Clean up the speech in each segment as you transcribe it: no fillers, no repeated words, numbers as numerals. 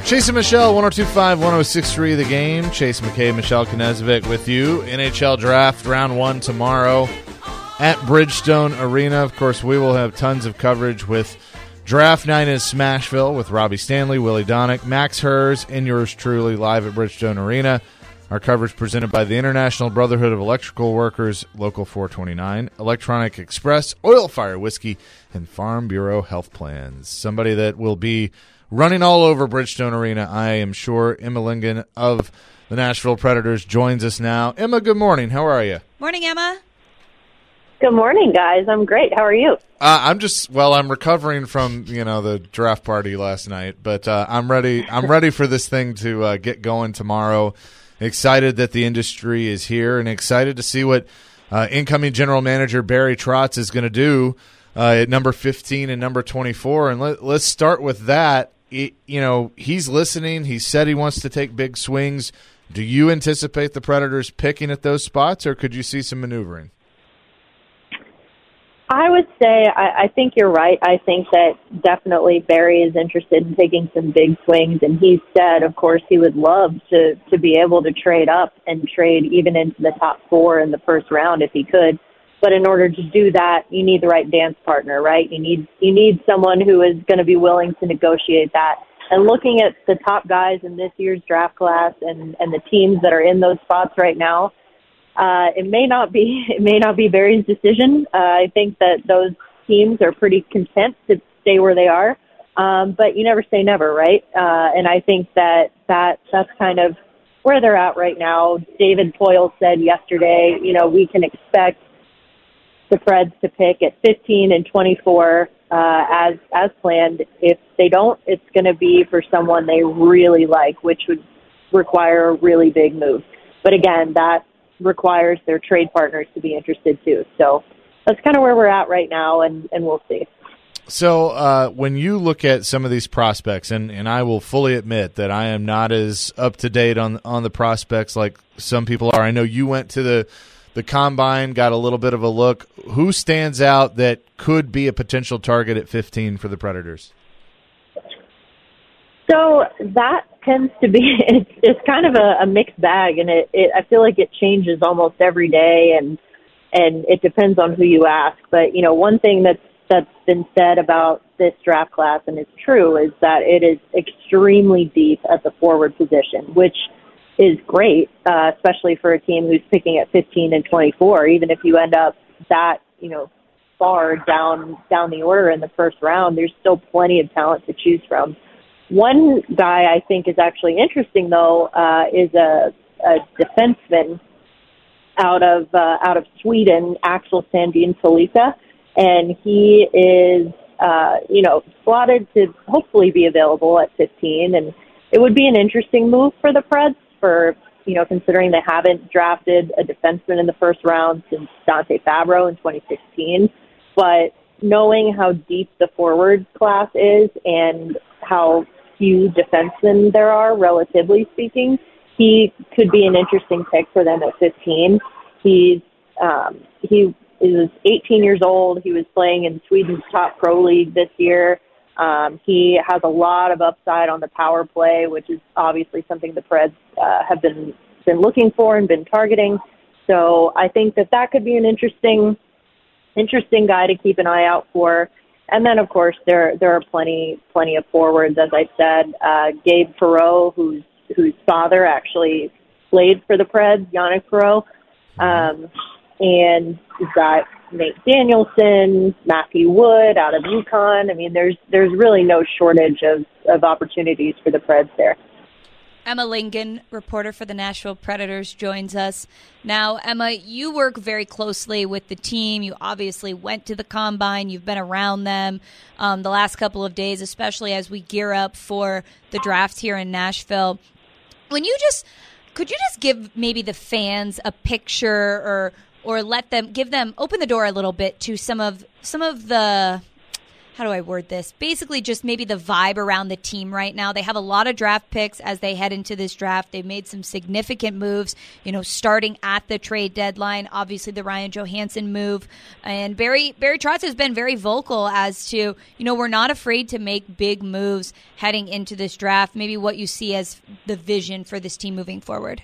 Chase and Michelle, 102.5, 106.3 The Game. Chase McKay, Michelle Knezovic with you. NHL Draft Round 1 tomorrow at Bridgestone Arena. Of course, we will have tons of coverage with Draft Night in Smashville with Robbie Stanley, Willie Donick, Max Hers, and yours truly live at Bridgestone Arena. Our coverage presented by the International Brotherhood of Electrical Workers, Local 429, Electronic Express, Oil Fire Whiskey, and Farm Bureau Health Plans. Somebody that will be running all over Bridgestone Arena, I am sure. Emma Lingen of the Nashville Predators joins us now. Emma, good morning. How are you? Morning, Emma. Good morning, guys. I'm great. How are you? I'm recovering from, the draft party last night, but I'm ready. I'm ready for this thing to get going tomorrow. Excited that the industry is here and excited to see what incoming general manager Barry Trotz is going to do at number 15 and number 24. And let's start with that. He's listening. He said he wants to take big swings. Do you anticipate the Predators picking at those spots, or could you see some maneuvering? I would say I think you're right. I think that definitely Barry is interested in taking some big swings, and he said, of course, he would love to be able to trade up and trade even into the top 4 in the first round if he could. But in order to do that, you need the right dance partner, right? You need someone who is going to be willing to negotiate that. And looking at the top guys in this year's draft class and the teams that are in those spots right now, it may not be Barry's decision. I think that those teams are pretty content to stay where they are. But you never say never, right? And I think that's kind of where they're at right now. David Poyle said yesterday, we can expect the Preds to pick at 15 and 24 as planned. If they don't, it's going to be for someone they really like, which would require a really big move. But again, that requires their trade partners to be interested too. So that's kind of where we're at right now, and we'll see. So when you look at some of these prospects, and I will fully admit that I am not as up to date on the prospects like some people are. I know you went to the Combine, got a little bit of a look. Who stands out that could be a potential target at 15 for the Predators? So that tends to be, it's kind of a mixed bag, and I feel like it changes almost every day, and it depends on who you ask. But, one thing that's been said about this draft class, and it's true, is that it is extremely deep at the forward position, which is great, especially for a team who's picking at 15 and 24. Even if you end up that, far down the order in the first round, there's still plenty of talent to choose from. One guy I think is actually interesting, though, is a defenseman out of Sweden, Axel Sandin Tolika, and he is slotted to hopefully be available at 15, and it would be an interesting move for the Preds, considering they haven't drafted a defenseman in the first round since Dante Fabro in 2016. But knowing how deep the forward class is and how few defensemen there are, relatively speaking, he could be an interesting pick for them at 15. He is 18 years old. He was playing in Sweden's top pro league this year. He has a lot of upside on the power play, which is obviously something the Preds have been looking for and been targeting. So I think that could be an interesting guy to keep an eye out for. And then, of course, there are plenty of forwards, as I said. Gabe Perreault, whose father actually played for the Preds, Yannick Perreault. And you've got Nate Danielson, Matthew Wood out of UConn. I mean, there's really no shortage of opportunities for the Preds there. Emma Lingen, reporter for the Nashville Predators, joins us. Now, Emma, you work very closely with the team. You obviously went to the Combine. You've been around them the last couple of days, especially as we gear up for the draft here in Nashville. Could you just give maybe the fans a picture or open the door a little bit to some of the how do I word this? Basically just maybe the vibe around the team right now. They have a lot of draft picks as they head into this draft. They've made some significant moves, starting at the trade deadline. Obviously the Ryan Johansson move. And Barry Trotz has been very vocal as to, we're not afraid to make big moves heading into this draft. Maybe what you see as the vision for this team moving forward.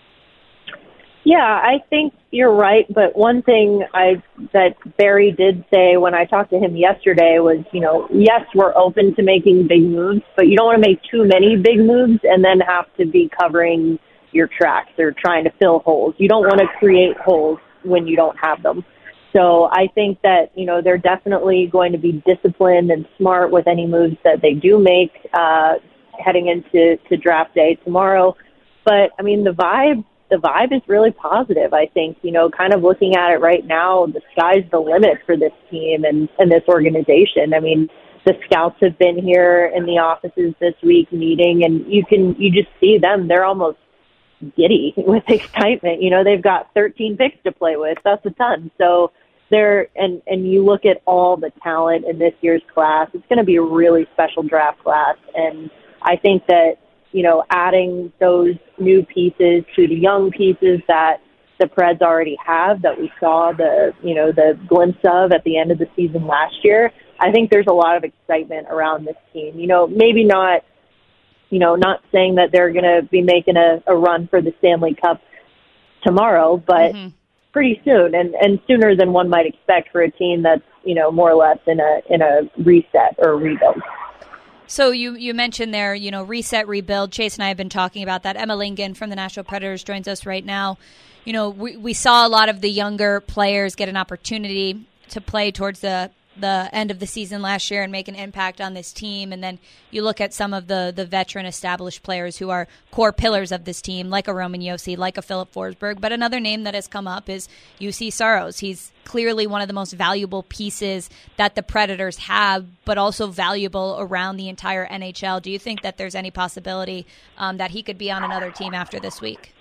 Yeah, I think you're right. But one thing that Barry did say when I talked to him yesterday was, yes, we're open to making big moves, but you don't want to make too many big moves and then have to be covering your tracks or trying to fill holes. You don't want to create holes when you don't have them. So I think that, they're definitely going to be disciplined and smart with any moves that they do make heading into draft day tomorrow. But, the vibe is really positive, I think. Kind of looking at it right now, the sky's the limit for this team and this organization. The scouts have been here in the offices this week meeting, and you just see them. They're almost giddy with excitement. They've got 13 picks to play with. That's a ton. So and you look at all the talent in this year's class, it's going to be a really special draft class. And I think that, adding those new pieces to the young pieces that the Preds already have that we saw the glimpse of at the end of the season last year, I think there's a lot of excitement around this team. Maybe not saying that they're going to be making a run for the Stanley Cup tomorrow, but pretty soon and sooner than one might expect for a team that's, more or less in a reset or rebuild. So you mentioned there, reset, rebuild. Chase and I have been talking about that. Emma Lingen from the Nashville Predators joins us right now. We saw a lot of the younger players get an opportunity to play towards the end of the season last year and make an impact on this team. And then you look at some of the veteran established players who are core pillars of this team, like a Roman Josi, like a Philip Forsberg. But another name that has come up is Juuse Saros. He's clearly one of the most valuable pieces that the Predators have, but also valuable around the entire NHL. Do you think that there's any possibility that he could be on another team after this week?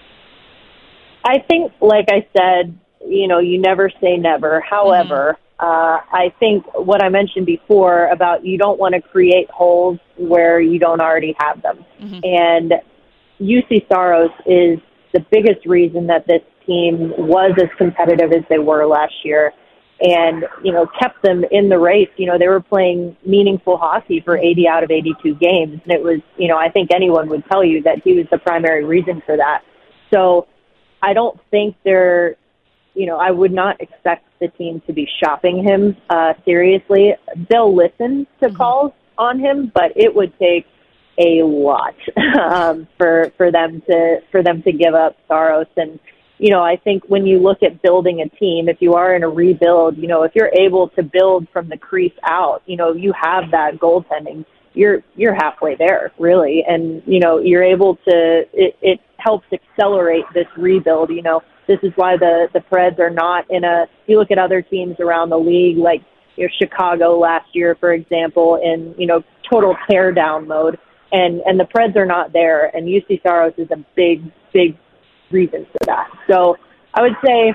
I think, like I said, you never say never. However, I think what I mentioned before about you don't want to create holes where you don't already have them. And Juuse Saros is the biggest reason that this team was as competitive as they were last year and, kept them in the race. They were playing meaningful hockey for 80 out of 82 games. And it was, I think anyone would tell you that he was the primary reason for that. So I don't think I would not expect the team to be shopping him seriously. They'll listen to calls on him, but it would take a lot for them to give up Saros. And I think when you look at building a team, if you are in a rebuild, if you're able to build from the crease out, you have that goaltending. You're halfway there, really, and you're able to. It helps accelerate this rebuild. This is why the Preds are not you look at other teams around the league, like Chicago last year, for example, in, total tear down mode. And the Preds are not there. And Juuse Saros is a big, big reason for that. So I would say,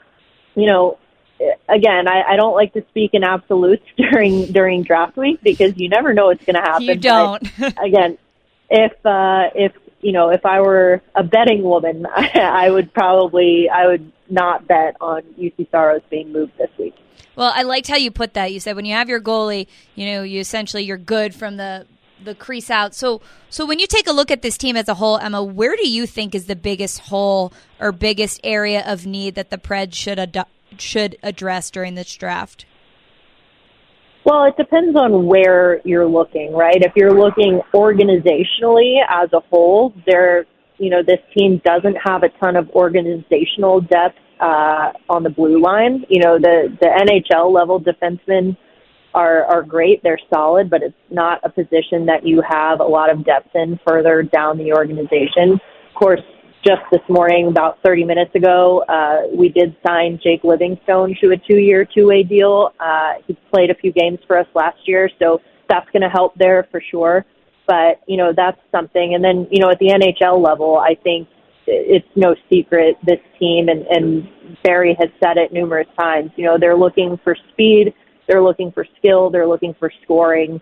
again, I don't like to speak in absolutes during draft week because you never know what's going to happen. You don't. But, again, if I were a betting woman, I would not bet on Juuse Saros being moved this week. Well, I liked how you put that. You said when you have your goalie, you're good from the crease out. So when you take a look at this team as a whole, Emma, where do you think is the biggest hole or biggest area of need that the Preds should address during this draft? Well, it depends on where you're looking, right? If you're looking organizationally as a whole, this team doesn't have a ton of organizational depth on the blue line. The NHL level defensemen are great. They're solid, but it's not a position that you have a lot of depth in further down the organization. Of course, just this morning, about 30 minutes ago, we did sign Jake Livingstone to a 2-year, 2-way deal. He played a few games for us last year, so that's going to help there for sure. But, that's something. And then, at the NHL level, I think it's no secret this team, and Barry has said it numerous times, they're looking for speed, They're looking for skill. They're looking for scoring.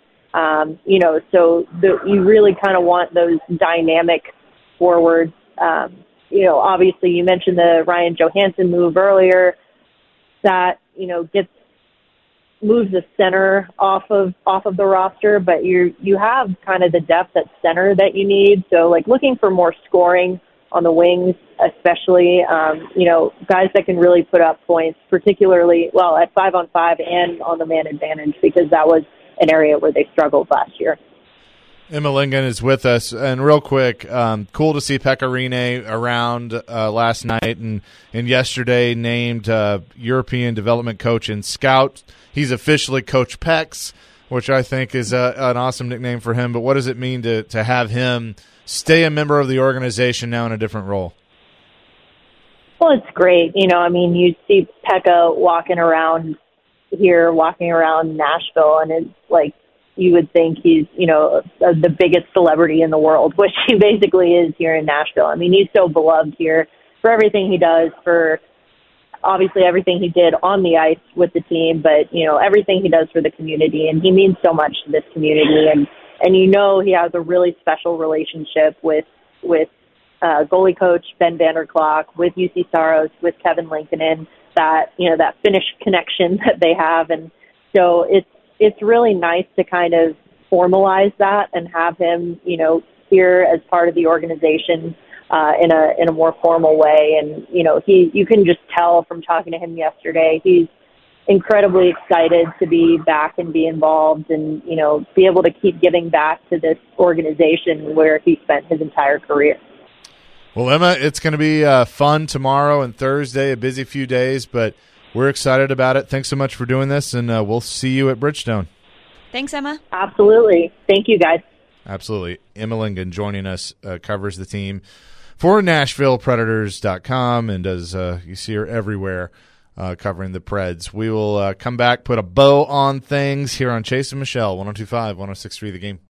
So you really kind of want those dynamic forwards. Obviously you mentioned the Ryan Johansson move earlier that, moves the center off of the roster, but you have kind of the depth at center that you need. So like looking for more scoring on the wings, especially, guys that can really put up points, particularly, at 5-on-5 and on the man advantage, because that was an area where they struggled last year. Emma Lingen is with us, and real quick, cool to see Pekka Rinne around last night and yesterday named European Development Coach and Scout. He's officially Coach Pex, which I think is an awesome nickname for him. But what does it mean to have him stay a member of the organization now in a different role? Well, it's great. You see Pekka walking around Nashville, and it's like, you would think he's, the biggest celebrity in the world, which he basically is here in Nashville. I mean, he's so beloved here for everything he does, for obviously everything he did on the ice with the team, but, everything he does for the community. And he means so much to this community. And he has a really special relationship with goalie coach Ben Vanderklok, with UC Saros, with Kevin Lankinen, that Finnish connection that they have. And so it's really nice to kind of formalize that and have him, here as part of the organization in a more formal way. And, you can just tell from talking to him yesterday, he's incredibly excited to be back and be involved and, be able to keep giving back to this organization where he spent his entire career. Well, Emma, it's going to be fun tomorrow and Thursday, a busy few days, but we're excited about it. Thanks so much for doing this, and we'll see you at Bridgestone. Thanks, Emma. Absolutely. Thank you, guys. Absolutely. Emma Lingen joining us, covers the team for NashvillePredators.com, and as you see her everywhere covering the Preds. We will come back, put a bow on things here on Chase and Michelle, 102.5, 106.3 The Game.